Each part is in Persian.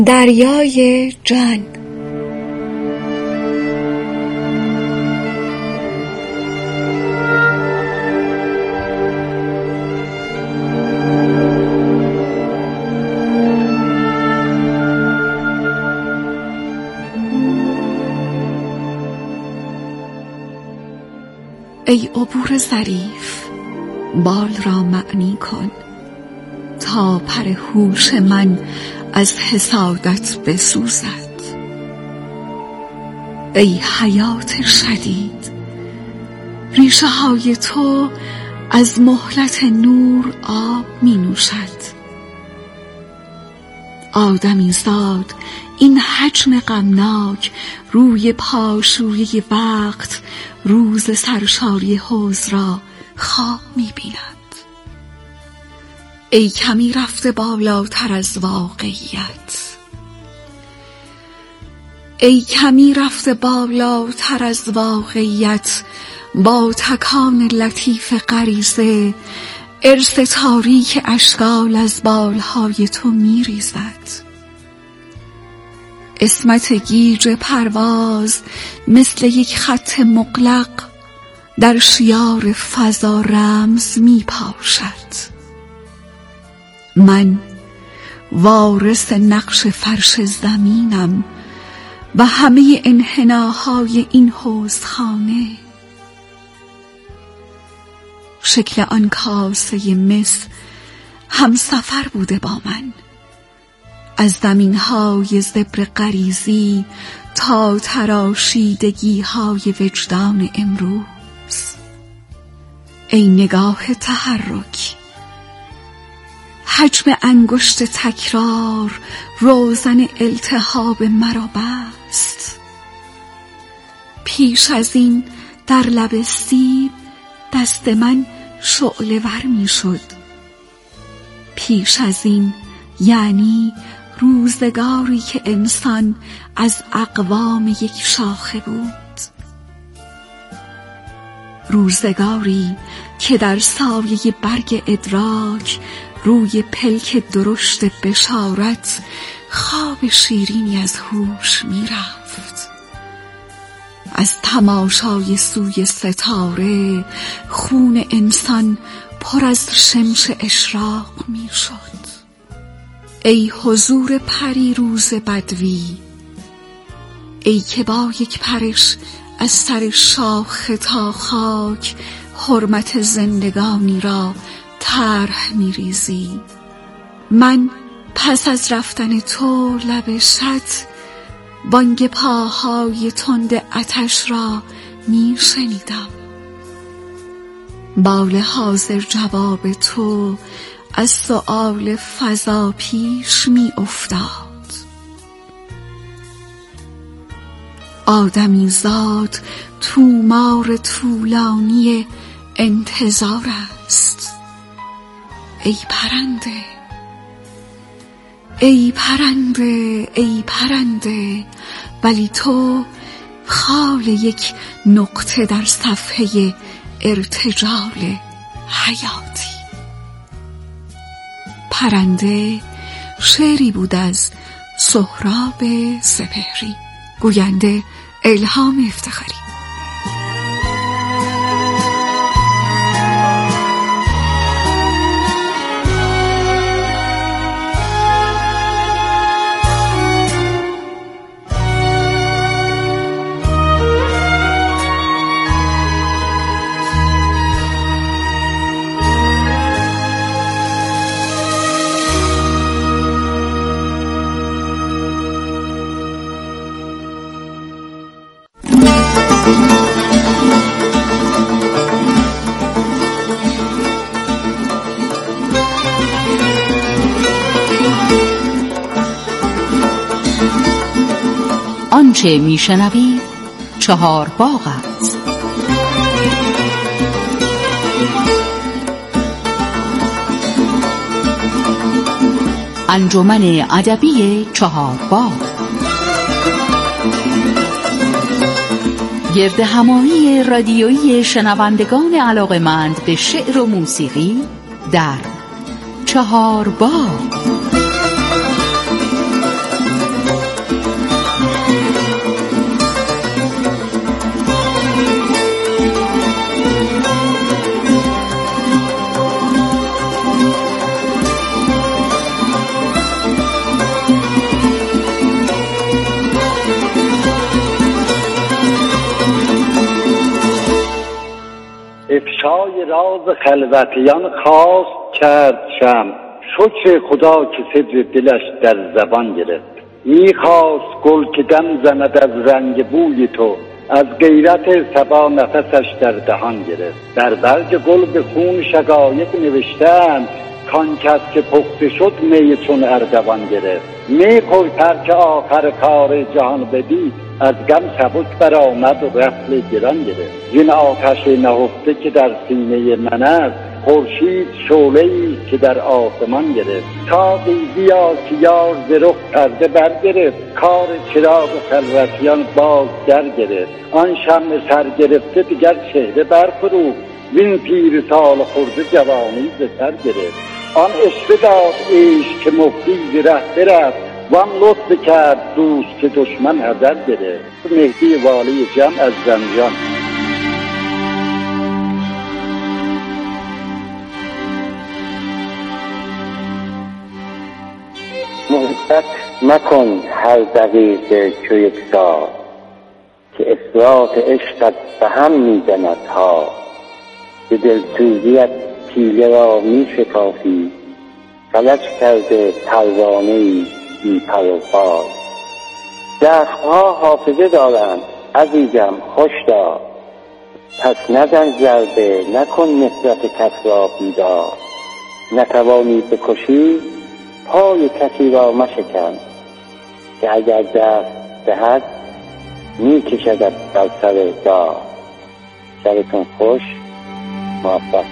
دریای جان. ای عبور ظریف، بال را معنی کن تا پر هوش من از حسادت بسوزد. ای حیات شدید، ریشه های تو از مهلت نور آب می نوشد. آدمی زاد این حجم غمناک روی پاشویه وقت روز سرشاری حوض را خواب می بیند. ای کمی رفته بالاتر از واقعیت، ای کمی رفته بالاتر از واقعیت، با تکان لطیف غریزه ارث تاریک اشکال از بالهای تو می ریزد. عصمت گیج پرواز مثل یک خط مغلق در شیار فضا رمز می پاشد. من وارث نقش فرش زمینم و همه انحناهای این حوضخانه. شکل آن کاسه مس همسفر بوده با من، از زمینهای زبر غریزی تا تراشیدگی‌های وجدان امروز. ای نگاه تحرک، حجم انگشت تکرار روزن التهاب مرا بست. پیش از این در لب سیب دست من شعله ور می شد. پیش از این یعنی روزگاری که انسان از اقوام یک شاخه بود، روزگاری که در سایه برگ ادراک روی پلک درشت بشارت خواب شیرینی از هوش می رفت. از تماشای سوی ستاره خون انسان پر از شمش اشراق می شد. ای حضور پری روز بدوی، ای که با یک پرش از سر شاخ تا خاک حرمت زندگانی را طرح می ریزی. من پس از رفتن تو لب شط بانگ پاهای تند آتش را می شنیدم. بال حاضر جواب تو از سؤال فضا پیش می افتاد. آدمی زاد تومار طولانی انتظار است. ای پرنده، ای پرنده، ای پرنده، ولی تو خال یک نقطه در صفحه ارتجال حیاتی. پرنده شعری بود از سهراب سپهری، گوینده الهام افتخاری. آنچه میشنوید 4 باغ است. انجمن ادبی 4 باغ گرد همایی رادیویی شنوندگان علاقه‌مند به شعر و موسیقی در 4 باغ. راز خلوتیان خواست کرد شمع، شکر خدا که صدر دلش در زبان گرفت. میخواست گل که دم زند از رنگ بوی تو، از غیرت صبا نفسش در دهان گرفت. در برگ گل به خون شقایق نوشتند، کان کس که پخته شد می چون اردوان گرفت. میخور ترک آخر کار جهان بدید، از غم سبک برآمد و رطل گران گرفت. این آتش نهفته که در سینه من است، خورشید شعله‌ای که در آسمان گرفت. تا بیا که یار ز رخ پرده برگرفت، کار چراغ خلوتیان باز در گرفت. آن شمع سر گرفته دیگر چهره برفروخت، وین پیر سال خورده جوانی ز سر گرفت. آن عشوه داد عشق که مفتی ز ره برفت، وان لطف کرد دوست که دشمن حذر گرفت. مهدی والی جمع از زنجان. محبت مکن هر دقیقه چو یک سال، که افراط عشقت به هم میزند ها. به دلسوزیت پیله را می شکافی، فلج کرده پروانه‌ای بی پر و بال. زخم‌ها حافظه دارند عزیزم هشدار، پس نزن ضربه نکن نفرت کس را بیدار. نتوانی بکشی پای کسی را مشکن، که اگر دست دهد می کشدت در سر دار. شبتون خوش، موفق.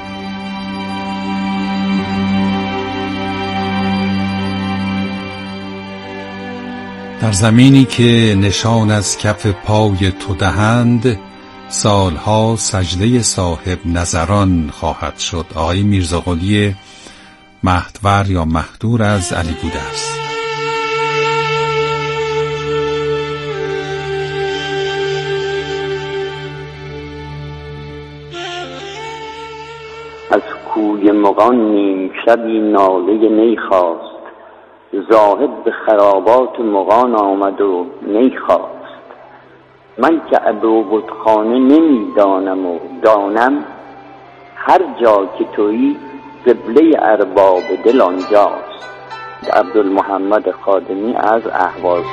در زمینی که نشان از کف پای تو دهند، سالها سجده صاحب نظران خواهد شد. آقای میرزاقلی مهدور یا مهدور از علی گودرز. از کوی مغان نیم شبی ناله نی خواست، زاهد به خرابات مغان آمد و نی خواست. من که ابر و بتخانه نمی دانم و دانم، هر جا که تویی قبله ارباب دل آنجاست. عبدالمحمد خادمی از اهواز.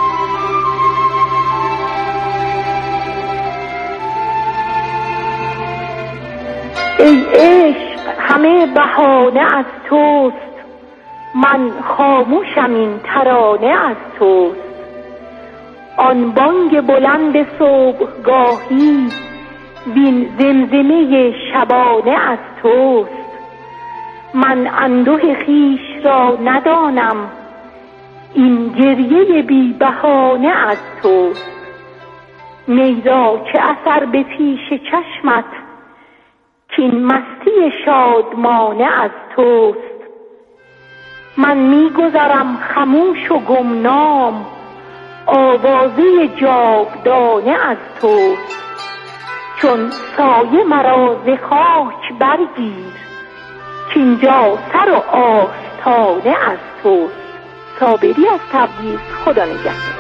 ای عشق همه بهانه از توست، من خاموشم این ترانه از توست. آن بانگ بلند صبحگاهی، وین زمزمه شبانه از توست. من اندوه خویش را ندانم، این گریه بی بهانه از توست. می را چه اثر به پیش چشمت، کین مستی شادمانه از توست. من می گذرم خموش و گمنام، آوازه جاودانه از توست. چون سایه مرا ز خاک برگیر، کینجا سر و آستانه از توست. صابری از تبریز. خدا نگهدار.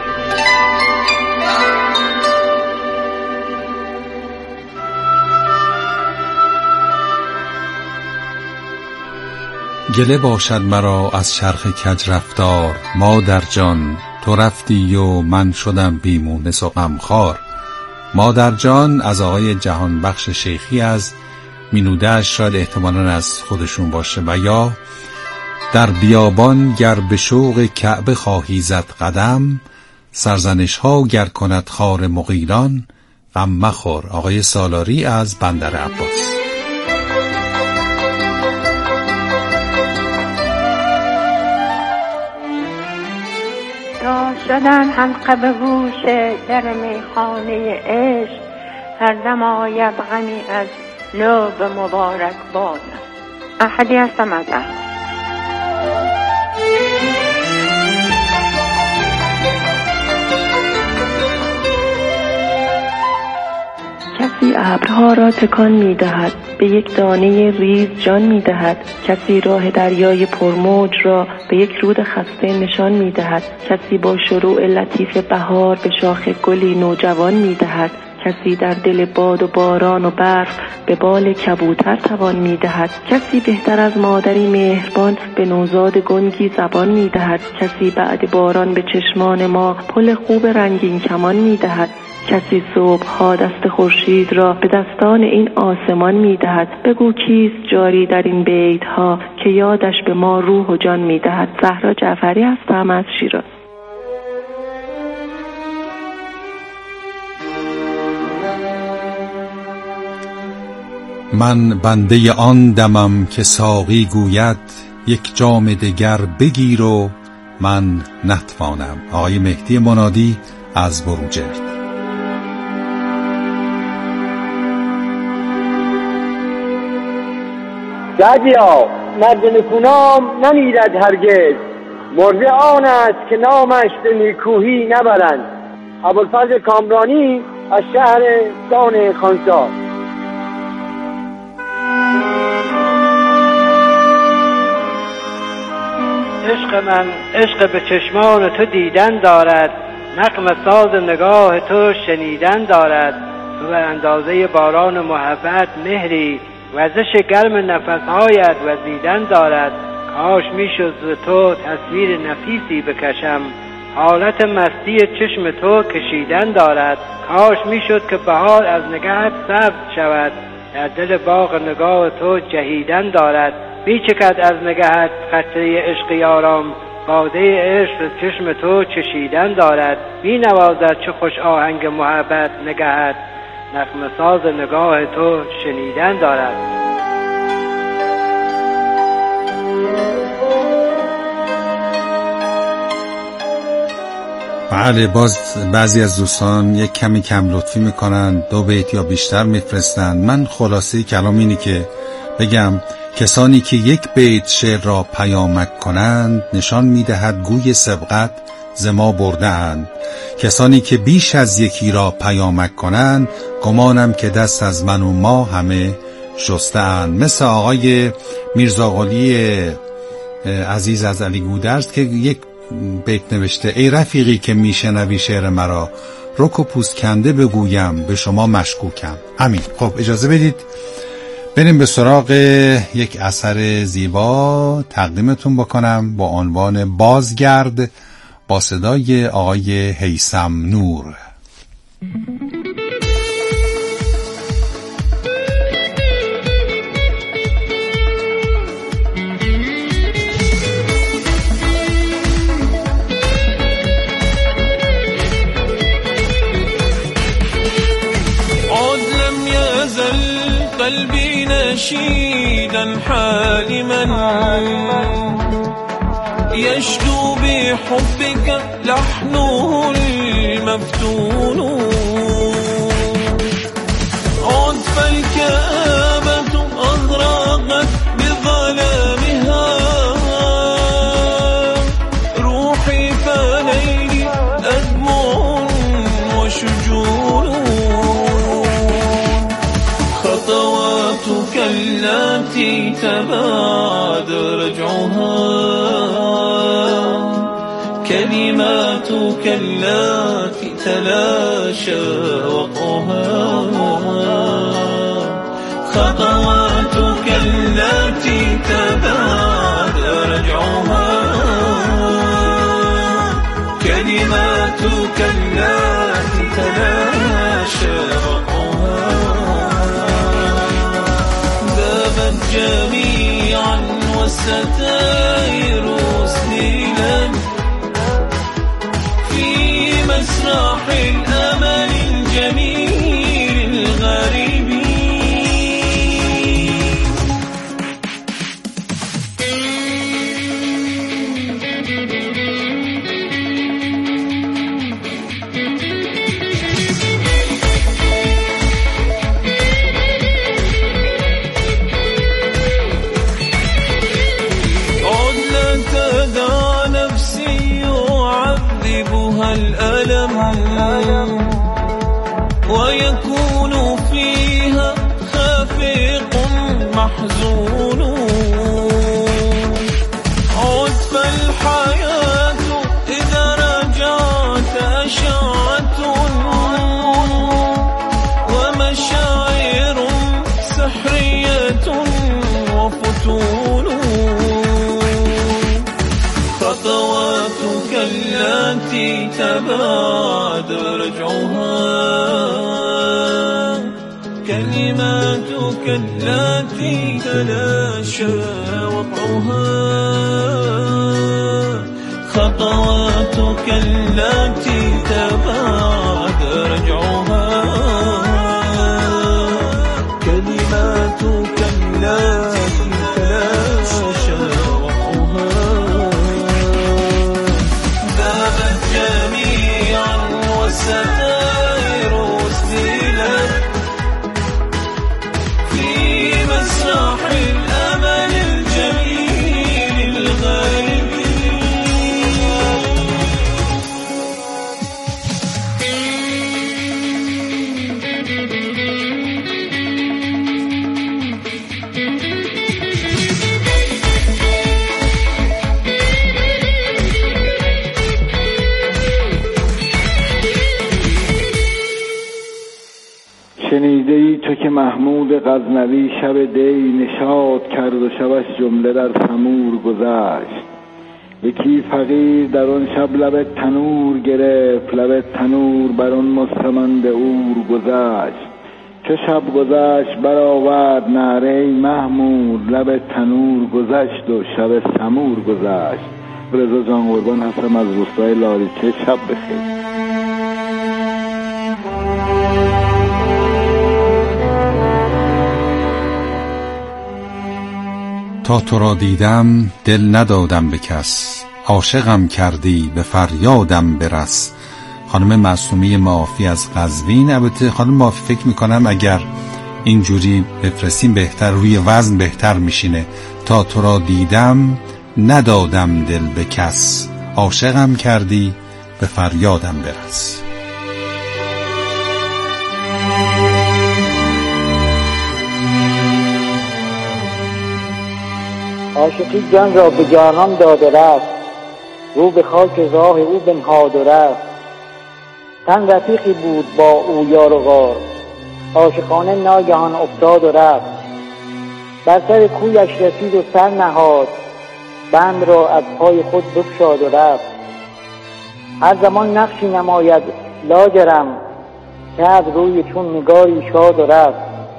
گله باشد مرا از چرخ کج رفتار، مادر جان تو رفتی و من شدم بیمونس و غمخوار. مادر جان از آقای جهانبخش شیخی از مینوده‌اش، شاید احتمالاً از خودشون باشه. و یا در بیابان گر به شوق کعبه خواهی زد قدم، سرزنش ها گر کند خار مغیلان، غم مخور. آقای سالاری از بندر عباس. شدن حلقه به گوش در میخانه عشق، هر دم آید غمی از لب مبارک بادم. احدی هستم از کسی ابرها را تکان می دهد، به یک دانه ریز جان می دهد. کسی راه دریای پرموج را به یک رود خسته نشان می دهد. کسی با شروع لطیف بهار به شاخ گلی نوجوان می دهد. کسی در دل باد و باران و برف به بال کبوتر توان می‌دهد. کسی بهتر از مادری مهربان به نوزاد گنگی زبان می‌دهد. کسی بعد باران به چشمان ما پل خوب رنگین کمان می‌دهد. کسی صبح‌ها دست خورشید را به دستان این آسمان می‌دهد. بگو کیست جاری در این بیت‌ها که یادش به ما روح و جان می‌دهد. زهرا جعفری هستم از شیراز. من بنده آن دمم که ساقی گوید یک جام دگر بگیر و من نتوانم. آقای مهدی منادی از بروجرد. سعدیا مرد نکونام نمیرد هرگز، مرده آن است که نامش به نیکویی نبرند. ابوالفضل کامرانی از شهر دان خانسار. عشق من عشق به چشمان تو دیدن دارد، نغمه ساز نگاه تو شنیدن دارد. تو به اندازه باران محبت مهری، وزش گرم نفسهایت وزیدن دارد. کاش میشد ز تو تصویر نفیسی بکشم، حالت مستی چشم تو کشیدن دارد. کاش میشد که بهار از نگهت سبز شود، در دل باغ نگاه تو جهیدن دارد. بیچکد از نگهت قطره عشق یارام، باده عشق چشم تو چشیدن دارد. بی نوازد چه خوش آهنگ محبت نگهت، نغمه ساز نگاه تو شنیدن دارد. بله، باز بعضی از دوستان یک کمی کم لطفی میکنن، 2 بیت یا بیشتر میفرستن. من خلاصه کلام اینی که بگم کسانی که یک بیت شعر را پیامک کنند نشان میدهد گوی سبقت ز ما برده اند. کسانی که بیش از یکی را پیامک کنند گمانم که دست از من و ما همه شسته اند. مثل آقای میرزاقلی عزیز از علی گودرز که یک بیت نوشته: ای رفیقی که میشنوی شعر مرا، رک و پوست کنده بگویم به شما مشکوکم. امین. خب اجازه بدید بریم به سراغ یک اثر زیبا تقدیمتون بکنم با عنوان بازگرد با صدای آقای هیثم نور. قلبي نشيدا حالما يشدو بحبك لحنه المفتون. عد فالكآبة أغرقت بظلامها روحي فليلي أدمع وشجون. خطواتك التي تبعد رجعها كلماتك التي تلاشى وقعها. خطواتك التي تبعد رجعها كلماتك التي تلاشى وقعها. ذابت جميعا والستائر سليلا في مسرح الأمل الجميل الغريب. الألم ويكون فيها خافق محزون. عد فالحياة إذا رجعت أشعة التي تبعد رجعها كلماتك التي تلاشى وقعها خطواتك التي تبعد رجعها كلماتك التي تلاشى وقعها ذابت جميعا والستائر استيلت في مسرح الأمل الجميل الغالب شنیده ای تو که محمود غزنوی شب دی نشاط کرد و شبش جمله در سمور گذشت یکی فقیر در آن شب لب تنور گرفت لب تنور بر آن مستمند اور گذشت چو شب گذشت برآورد نعره ای محمود لب تنور گذشت و شب سمور گذشت. رضا جان قربان هستم از روستای لاریچه. شب بخیر. تا تو را دیدم دل ندادم به کس، عاشقم کردی به فریادم برس. خانم معصومی معافی از قزوین. البته خانم معافی فکر میکنم اگر اینجوری بفرستیم بهتر، روی وزن بهتر میشینه. تا تو را دیدم ندادم دل به کس، عاشقم کردی به فریادم برس. عاشقی جان را به جانان داد و رفت، رو به خاک راه او بنهاد و رفت. تن رفیقی بود با او یار و غار، عاشقانه ناگهان افتاد و رفت. بر سر کویش رسید و سر نهاد، بند را از پای خود بگشاد و رفت. هر زمان نقشی نماید لاجرم، کرد روی چون نگاری شاد و رفت.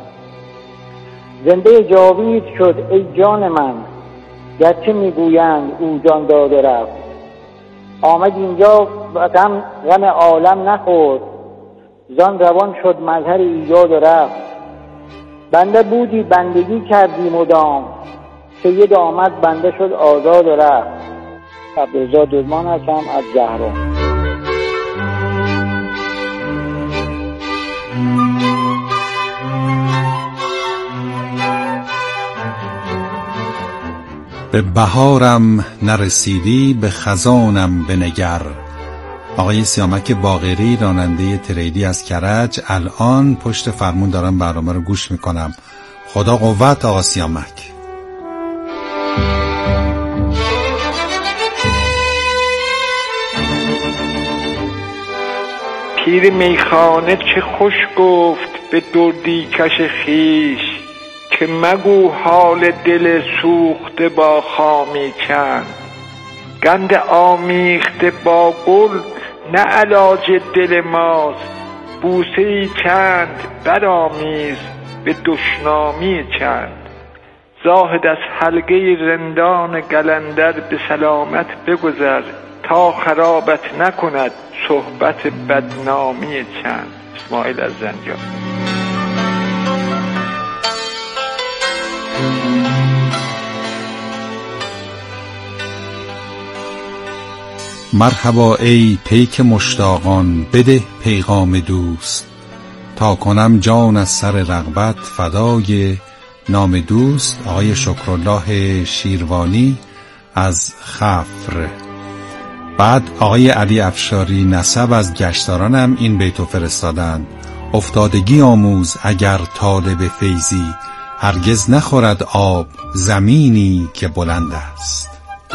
زنده جاوید شد ای جان من، گرچه میگویند او جان داد و رفت. آمد اینجا و غم عالم نخورد، زان روان شد مظهر ایجاد و رفت. بنده بودی بندگی کردی مدام، سید آمد بنده شد آزاد و رفت. عبدالرضا دزمان هستم از زهرا. به بهارم نرسیدی به خزانم بنگر. آقای سیامک باقری راننده تریلی از کرج، الان پشت فرمون دارم برنامه رو گوش میکنم. خدا قوت آقا سیامک. پیر میخانه چه خوش گفت به دردی کش خیش، که مگو حال دل سوخته با خامی چند. گند آمیخته با گل نه علاج دل ماست، بوسه‌ای چند برآمیز به دشنامی چند. زاهد از حلقه رندان قلندر به سلامت بگذر، تا خرابت نکند صحبت بدنامی چند. اسماعیل از زنجان. مرحبا ای پیک مشتاقان، بده پیغام دوست. تا کنم جان از سر رغبت فدای نام دوست. آقای شکرالله شیروانی از خفر. بعد آقای علی افشاری نسب از گشتارانم این بیتو فرستادن: افتادگی آموز اگر طالب فیضی، هرگز نخورد آب زمینی که بلند است.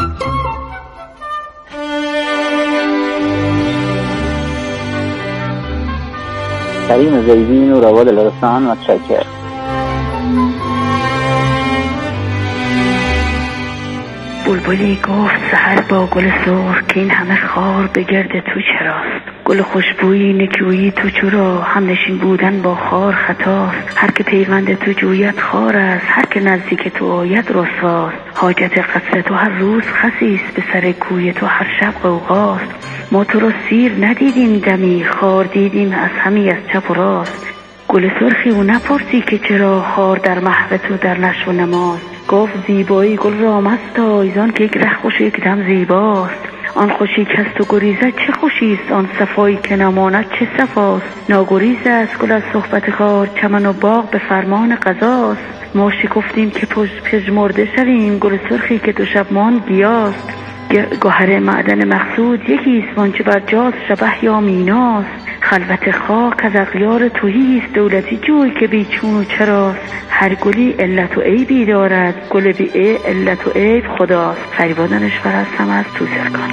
کریم زیدین و روال لرستان متشکر. بلبل گلی گفت سحر با گل سرخ که این همه خار به گرد تو چراست. گل خوشبویی نکویی تو چرا، هم نشین بودن با خار خطاست. هر که پیوند تو جوید خار است، هر که نزدیک تو آید رسواست. حاجت قصر تو هر روز خسیست، به سر کوی تو هر شب غوغاست. ما تو رو سیر ندیدیم دمی، خار دیدیم از همی از چپ و راست. گل سرخی و نپرسی که چرا، خار در محو تو در نشو و نماز. گفت زیبایی گل را مستای، زان که یک ره خوش یک دم زیباست. آن خوشی که از تو گریزد چه خوشیست، آن صفایی که نماند چه صفاست. ناگریز است گل از صحبت خار، چمن و باغ به فرمان قضاست. ما شکفتیم که پژمرده شویم، گل سرخی که دو شب ماند گیاست. گوهر معدن مقصود یکیست، وانچه بر جاست شبه یا میناست. خلوت خاک از اغیار توهیست، دولتی جوی که بیچون و چراست. هر گلی علت و عیبی دارد، گل بی علت و عیب خداست. فریبا دانشور هستم از توسرکان.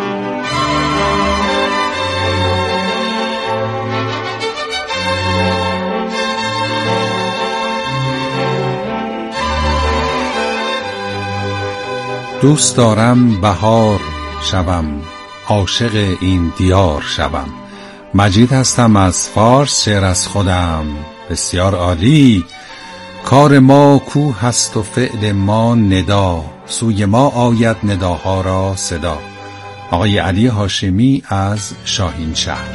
دوست دارم بهار شوم، عاشق این دیار شوم. مجید هستم از فارس، شعر از خودم بسیار عالی. کار ما کوه هست و فعل ما ندا، سوی ما آید نداها را صدا. آقای علی هاشمی از شاهین شهر.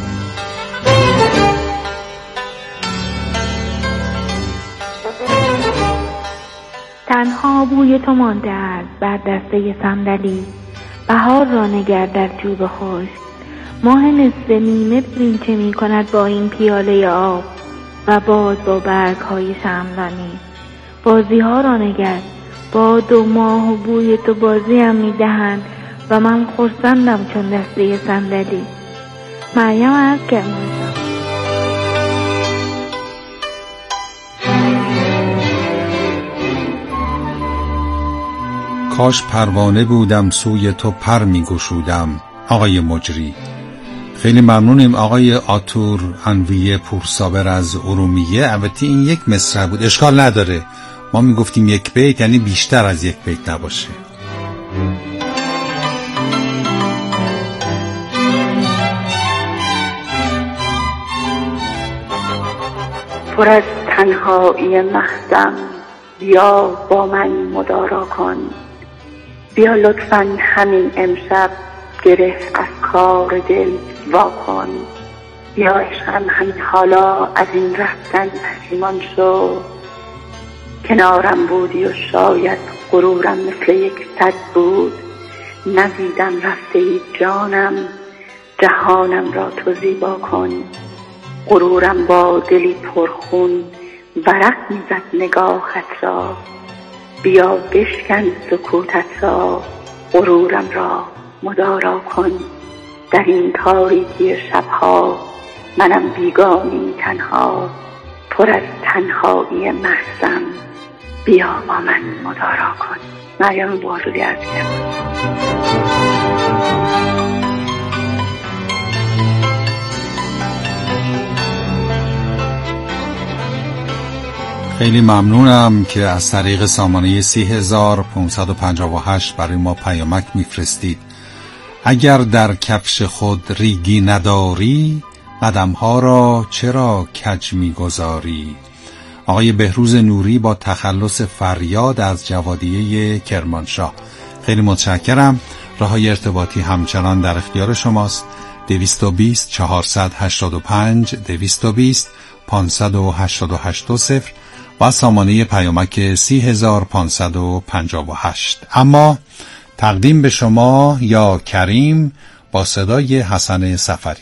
تنها بوی تو مانده است بر دسته صندلی، بهار را نگر در جوب خوش. ماه نصف نیمه ببین چه می کند با این پیاله آب، و باز با برگ های شمعدانی. بازی ها را نگر، با 2 ماه و بوی تو بازی هم می دهند و من خرسندم چون دسته صندلی. مریم از کرمانشاه. کاش پروانه بودم سوی تو پر می گشودم. آقای مجری. خیلی ممنونیم آقای آتور انویه پورصابر از ارومیه. البته این یک مصرع بود، اشکال نداره. ما می گفتیم یک بیت، یعنی بیشتر از یک بیت نباشه. پر از تنهایی محضم، بیا با من مدارا کن. بیا لطفاً همین امشب گره از کار دل واکن. بیا عشقم همین حالا از این رفتن پشیمان شو. کنارم بودی و شاید غرورم مثل یک سد بود. ندیدم رفته ای جانم، جهانم را تو زیبا کن. غرورم با دلی پرخون ورق میزد نگاهت را. بیا بشکن سکوتت را، غرورم را مدارا کن. در این تاریکی شبها منم بیگانه تنها، پر از تنهایی محضم، بیا با من مدارا کن. مریم بازولی از خیلی ممنونم که از طریق سامانه 30558 برای ما پیامک میفرستید. اگر در کفش خود ریگی نداری، قدمها را چرا کج میگذاری؟ آقای بهروز نوری با تخلص فریاد از جوادیه کرمانشاه. خیلی متشکرم. راههای ارتباطی همچنان در اختیار شماست. 220 485 220 588 و سامانه پیامک 30558. اما تقدیم به شما یا کریم با صدای حسن سفری.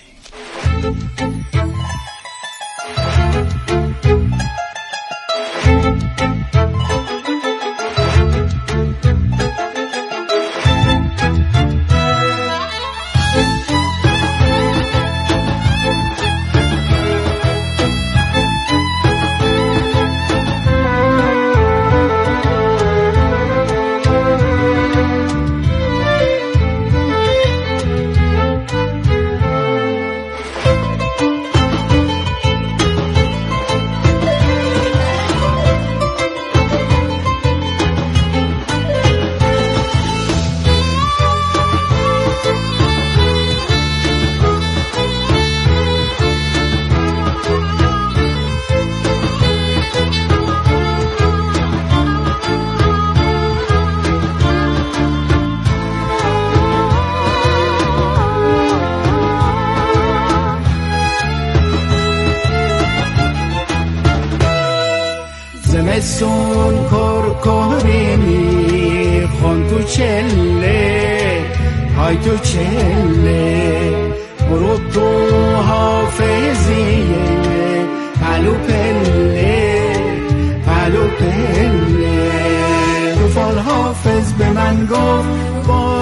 زمستون کرکری میخون تو چله های تو چله برو تو حافظیه پلو پله پلو پله توفان حافظ به من گفت با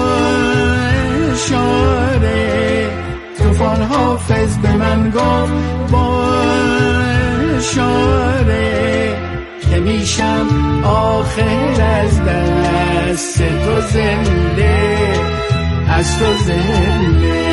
اشاره توفان حافظ به من گفت با اشاره که میشم آخر از دست تو زنده از تو زنده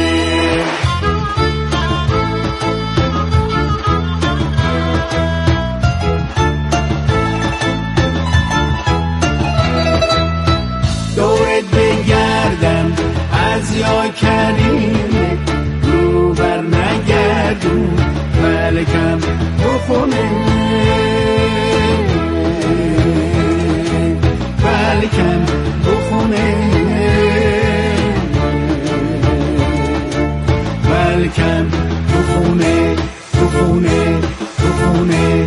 دورت بگردم از یا کریم رو بر نگردون ملکم بخونه ملکم بخونه ملکم بخونه بخونه بخونه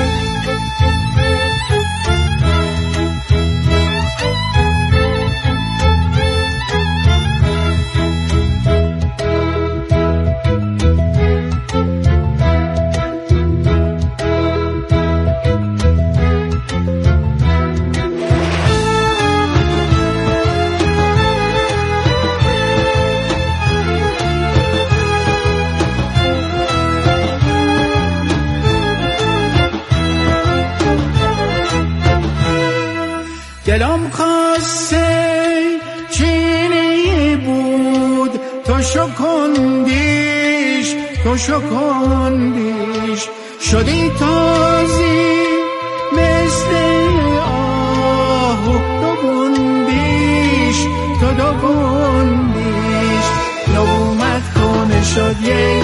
دلم خواسته چینی بود تو شکندیش تو شکندیش شدی تازی مثل آهو تو گندیش تو دو گندیش نومت کنه شد یه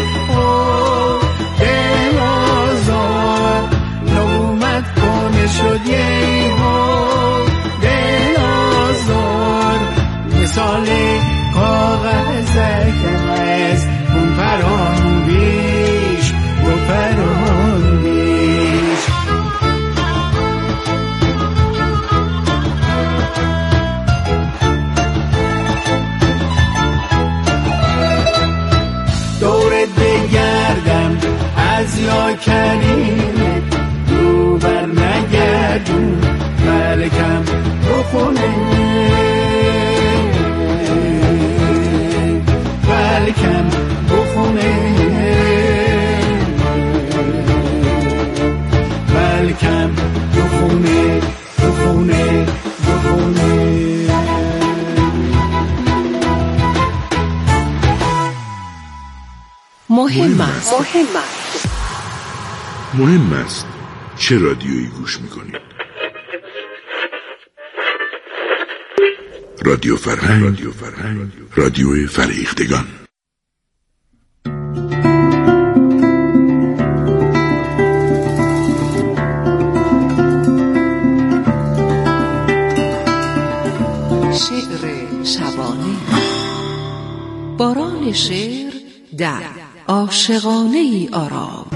دل آزار نومت کنه شد یه مثال کاغذ است اون پراندیش و پراندیش دورت بگردم از یا کریم رو بر نگردون ملکم بخونه ملکم بخونه ملکم بخونه بخونه بخونه مهم است چه رادیویی گوش میکنید؟ رادیو فرهنگ رادیو فرهیختگان. شعر شبانه باران شعر در عاشقانه ای آرام.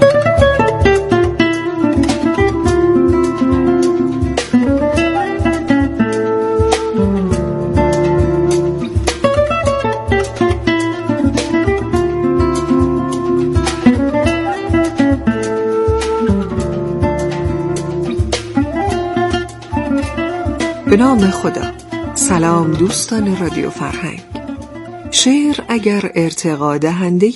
به نام خدا. سلام دوستان رادیو فرهنگ. شعر اگر ارتقا دهنده